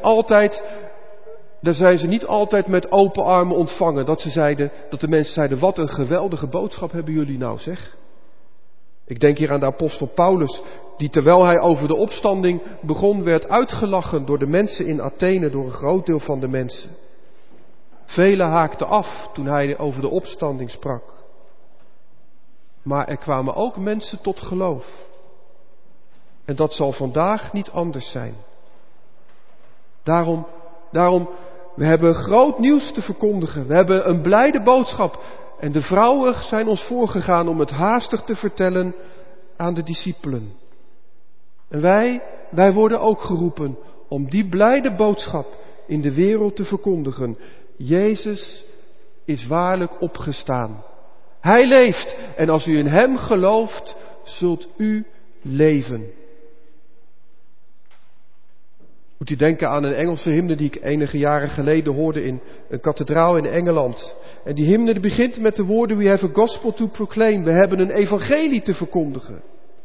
zijn ze niet altijd met open armen ontvangen. Dat de mensen zeiden, wat een geweldige boodschap hebben jullie nou, zeg. Ik denk hier aan de apostel Paulus, die terwijl hij over de opstanding begon, werd uitgelachen door de mensen in Athene, door een groot deel van de mensen. Velen haakten af toen hij over de opstanding sprak. Maar er kwamen ook mensen tot geloof. En dat zal vandaag niet anders zijn. Daarom, we hebben groot nieuws te verkondigen. We hebben een blijde boodschap. En de vrouwen zijn ons voorgegaan om het haastig te vertellen aan de discipelen. En wij worden ook geroepen om die blijde boodschap in de wereld te verkondigen. Jezus is waarlijk opgestaan. Hij leeft en als u in hem gelooft, zult u leven. Moet u denken aan een Engelse hymne die ik enige jaren geleden hoorde in een kathedraal in Engeland. En die hymne begint met de woorden, we have a gospel to proclaim. We hebben een evangelie te verkondigen.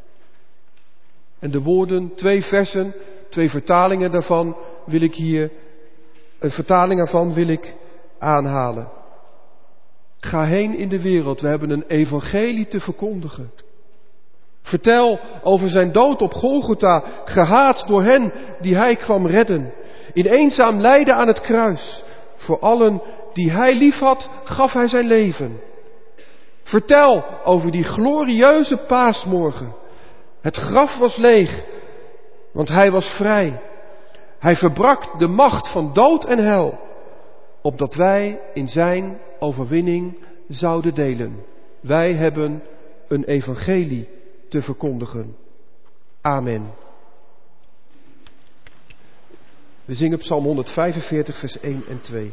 En de woorden, 2 versen, 2 vertalingen daarvan wil ik hier, een vertaling ervan wil ik aanhalen. Ga heen in de wereld, we hebben een evangelie te verkondigen. Vertel over zijn dood op Golgotha, gehaat door hen die hij kwam redden. In eenzaam lijden aan het kruis. Voor allen die hij liefhad, gaf hij zijn leven. Vertel over die glorieuze paasmorgen. Het graf was leeg, want hij was vrij. Hij verbrak de macht van dood en hel, opdat wij in zijn overwinning zouden delen. Wij hebben een evangelie te verkondigen. Amen. We zingen Psalm 145, vers 1 en 2.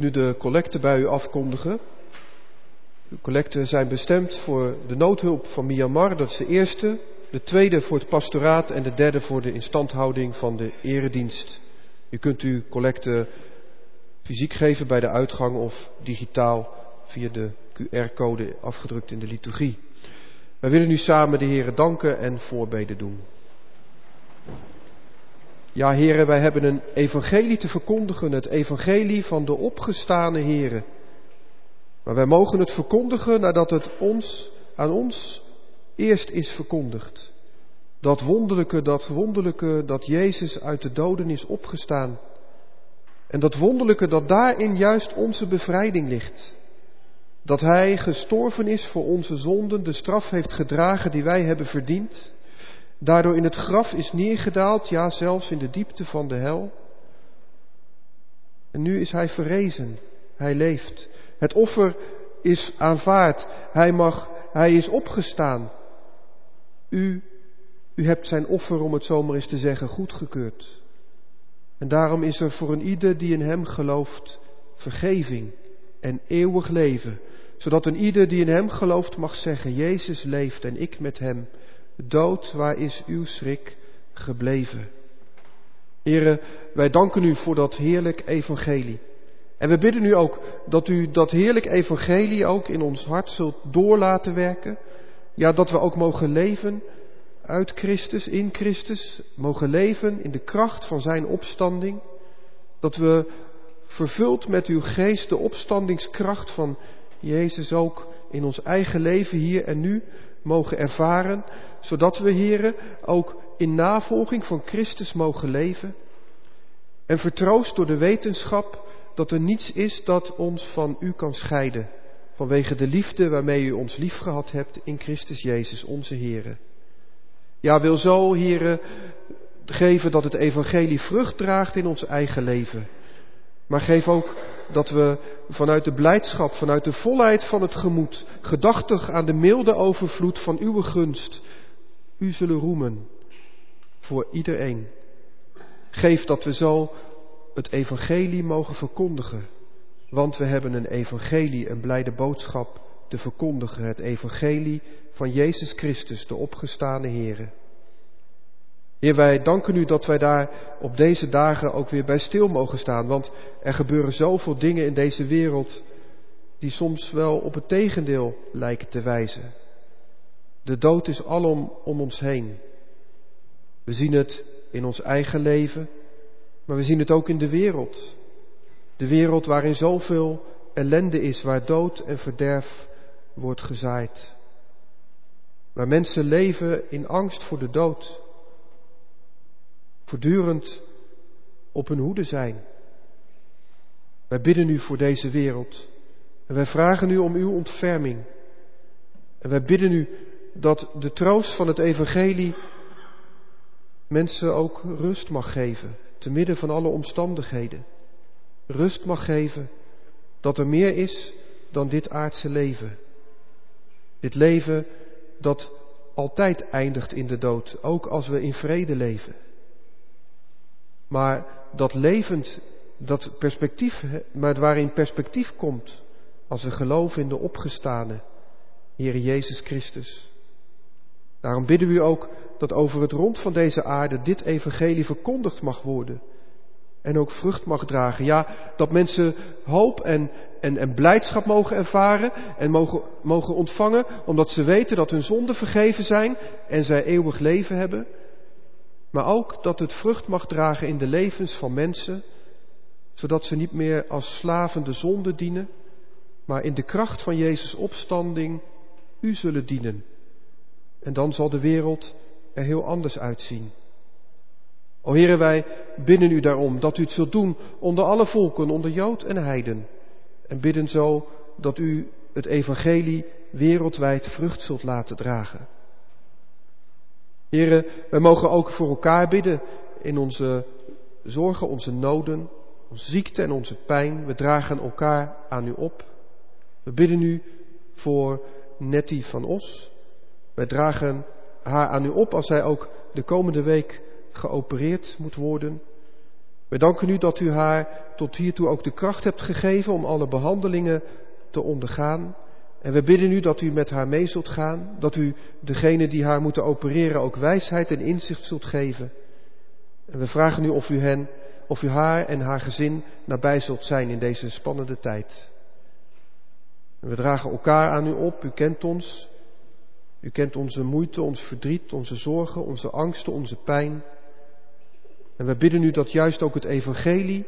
nu de collecten bij u afkondigen. De collecten zijn bestemd voor de noodhulp van Myanmar, dat is de eerste. De tweede voor het pastoraat en de derde voor de instandhouding van de eredienst. U kunt uw collecten fysiek geven bij de uitgang of digitaal via de QR-code afgedrukt in de liturgie. Wij willen nu samen de Heere danken en voorbeden doen. Ja, Heere, wij hebben een evangelie te verkondigen, het evangelie van de opgestane Heere. Maar wij mogen het verkondigen nadat het aan ons eerst is verkondigd. Dat wonderlijke dat Jezus uit de doden is opgestaan. En dat wonderlijke dat daarin juist onze bevrijding ligt. Dat Hij gestorven is voor onze zonden, de straf heeft gedragen die wij hebben verdiend. Daardoor in het graf is neergedaald, ja zelfs in de diepte van de hel. En nu is Hij verrezen, Hij leeft. Het offer is aanvaard, Hij is opgestaan. U hebt zijn offer, om het zo maar eens te zeggen, goedgekeurd. En daarom is er voor een ieder die in Hem gelooft vergeving en eeuwig leven. Zodat een ieder die in Hem gelooft mag zeggen, Jezus leeft en ik met Hem. Dood, waar is uw schrik gebleven? Here, wij danken u voor dat heerlijk evangelie. En we bidden u ook dat u dat heerlijk evangelie ook in ons hart zult doorlaten werken. Ja, dat we ook mogen leven uit Christus, in Christus, mogen leven in de kracht van zijn opstanding. Dat we vervuld met uw geest de opstandingskracht van Jezus ook in ons eigen leven hier en nu mogen ervaren. Zodat we, Heere, ook in navolging van Christus mogen leven. En vertroost door de wetenschap dat er niets is dat ons van u kan scheiden. Vanwege de liefde waarmee u ons liefgehad hebt in Christus Jezus, onze Heere. Ja, wil zo, Heere, geven dat het evangelie vrucht draagt in ons eigen leven. Maar geef ook dat we vanuit de blijdschap, vanuit de volheid van het gemoed, gedachtig aan de milde overvloed van uw gunst, u zullen roemen voor iedereen. Geef dat we zo het evangelie mogen verkondigen. Want we hebben een evangelie, een blijde boodschap te verkondigen. Het evangelie van Jezus Christus, de opgestane Heere. Heer, wij danken u dat wij daar op deze dagen ook weer bij stil mogen staan. Want er gebeuren zoveel dingen in deze wereld die soms wel op het tegendeel lijken te wijzen. De dood is alom om ons heen. We zien het in ons eigen leven, maar we zien het ook in de wereld. De wereld waarin zoveel ellende is, waar dood en verderf wordt gezaaid. Waar mensen leven in angst voor de dood. Voortdurend op hun hoede zijn. Wij bidden u voor deze wereld. En wij vragen u om uw ontferming. En wij bidden u dat de troost van het evangelie mensen ook rust mag geven. Te midden van alle omstandigheden. Rust mag geven dat er meer is dan dit aardse leven. Dit leven dat altijd eindigt in de dood, ook als we in vrede leven. Maar dat levend, dat perspectief, maar waarin perspectief komt als we geloven in de opgestane Heere Jezus Christus. Daarom bidden we u ook dat over het rond van deze aarde dit evangelie verkondigd mag worden. En ook vrucht mag dragen. Ja, dat mensen hoop en blijdschap mogen ervaren en mogen ontvangen. Omdat ze weten dat hun zonden vergeven zijn en zij eeuwig leven hebben. Maar ook dat het vrucht mag dragen in de levens van mensen. Zodat ze niet meer als slaven de zonde dienen. Maar in de kracht van Jezus' opstanding u zullen dienen. En dan zal de wereld er heel anders uitzien. O Heere, wij bidden u daarom dat u het zult doen onder alle volken, onder Jood en Heiden. En bidden zo dat u het evangelie wereldwijd vrucht zult laten dragen. Heere, wij mogen ook voor elkaar bidden in onze zorgen, onze noden, onze ziekte en onze pijn. We dragen elkaar aan u op. We bidden u voor Nettie van Os. Wij dragen haar aan u op als zij ook de komende week geopereerd moet worden. We danken u dat u haar tot hiertoe ook de kracht hebt gegeven om alle behandelingen te ondergaan. En we bidden u dat u met haar mee zult gaan, dat u degenen die haar moeten opereren ook wijsheid en inzicht zult geven. En we vragen u of u haar en haar gezin nabij zult zijn in deze spannende tijd. En we dragen elkaar aan u op, u kent ons. U kent onze moeite, ons verdriet, onze zorgen, onze angsten, onze pijn. En we bidden u dat juist ook het evangelie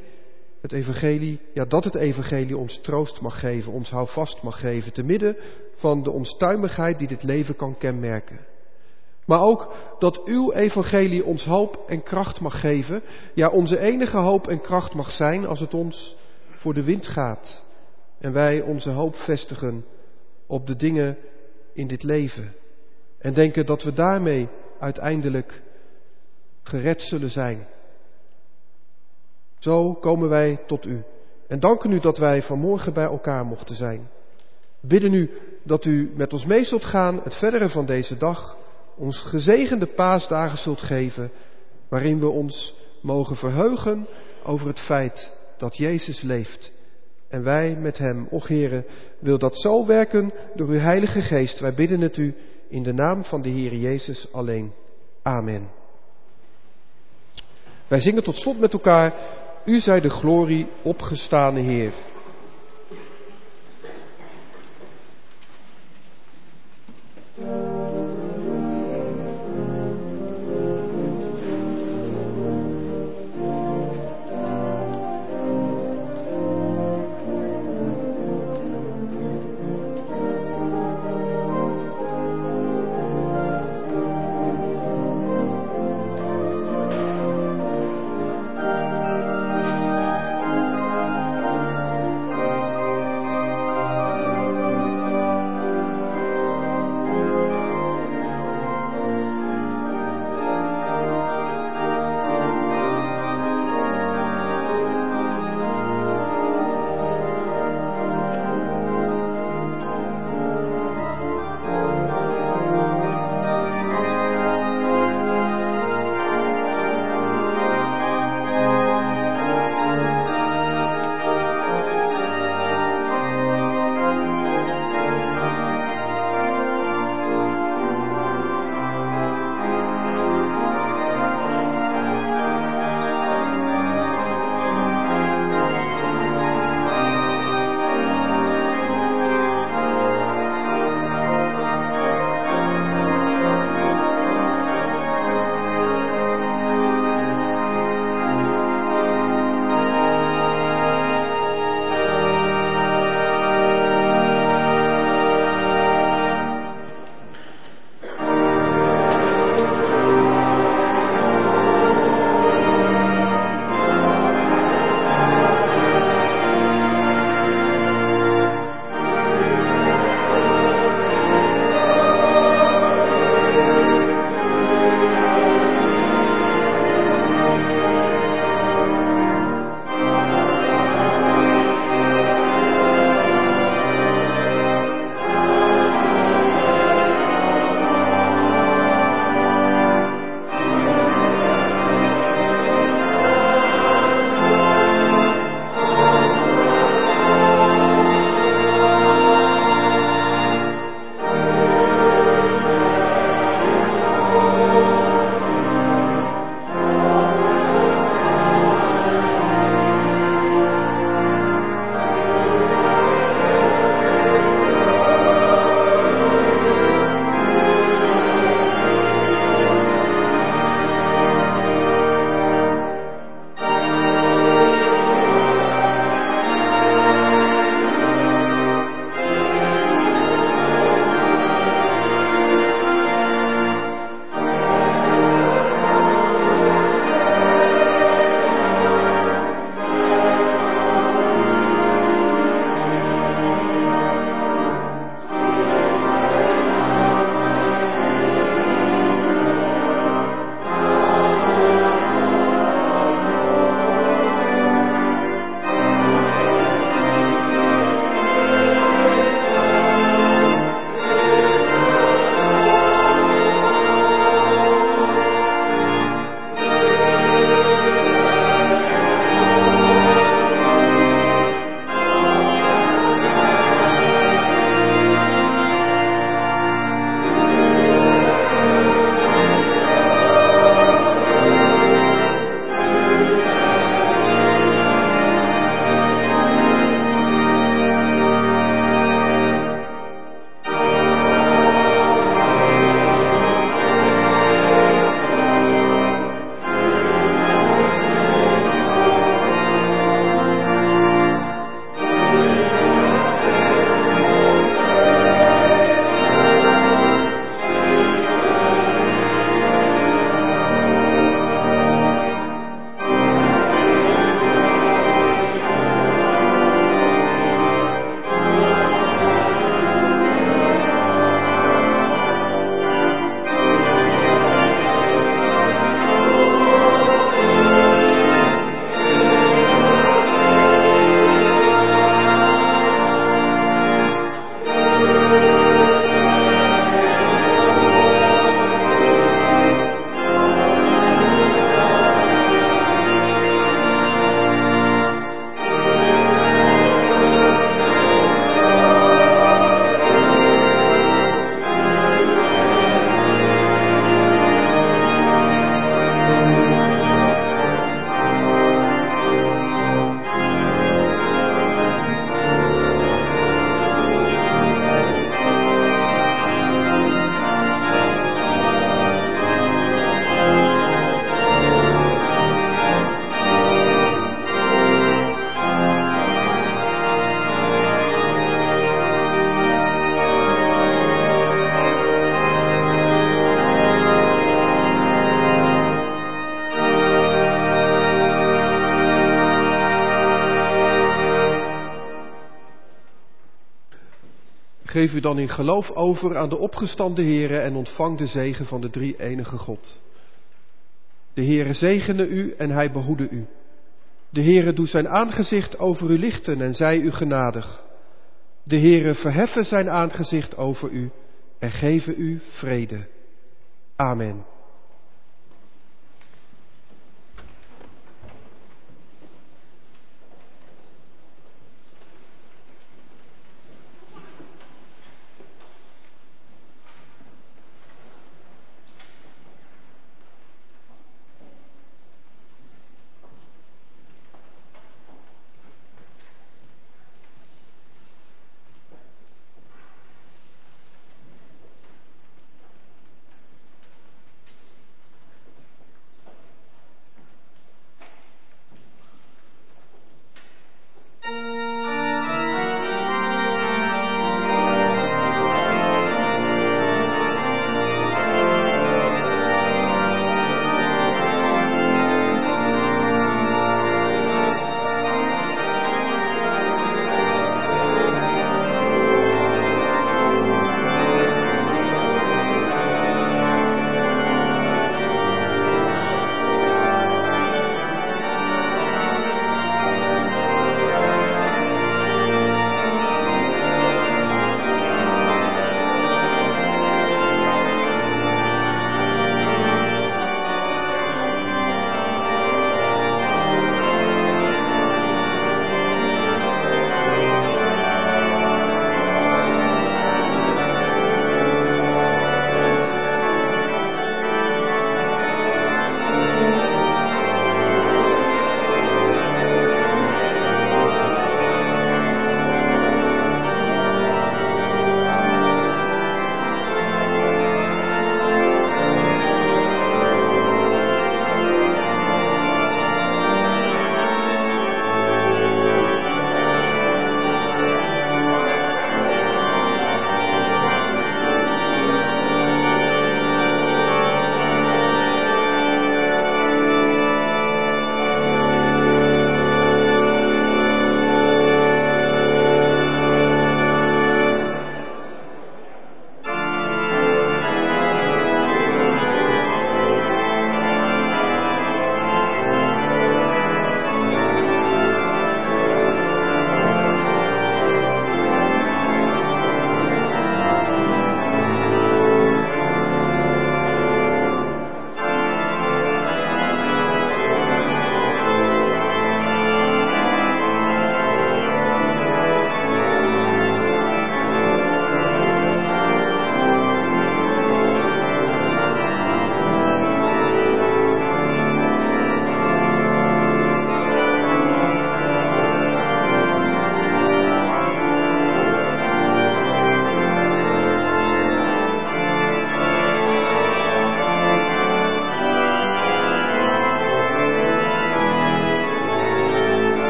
ons troost mag geven, ons houvast mag geven, te midden van de onstuimigheid die dit leven kan kenmerken. Maar ook dat uw evangelie ons hoop en kracht mag geven, ja, onze enige hoop en kracht mag zijn als het ons voor de wind gaat en wij onze hoop vestigen op de dingen in dit leven en denken dat we daarmee uiteindelijk gered zullen zijn. Zo komen wij tot u en danken u dat wij vanmorgen bij elkaar mochten zijn. Bidden u dat u met ons mee zult gaan het verdere van deze dag, ons gezegende paasdagen zult geven, waarin we ons mogen verheugen over het feit dat Jezus leeft. En wij met hem, och Heere, wil dat zo werken door uw Heilige Geest. Wij bidden het u in de naam van de Heere Jezus alleen. Amen. Wij zingen tot slot met elkaar: U zij de glorie, opgestane Heer. Geef u dan in geloof over aan de opgestanden Heere en ontvang de zegen van de drie-enige God. De Heere zegene u en hij behoede u. De Heere doe zijn aangezicht over u lichten en zij u genadig. De Heere verheffen zijn aangezicht over u en geven u vrede. Amen.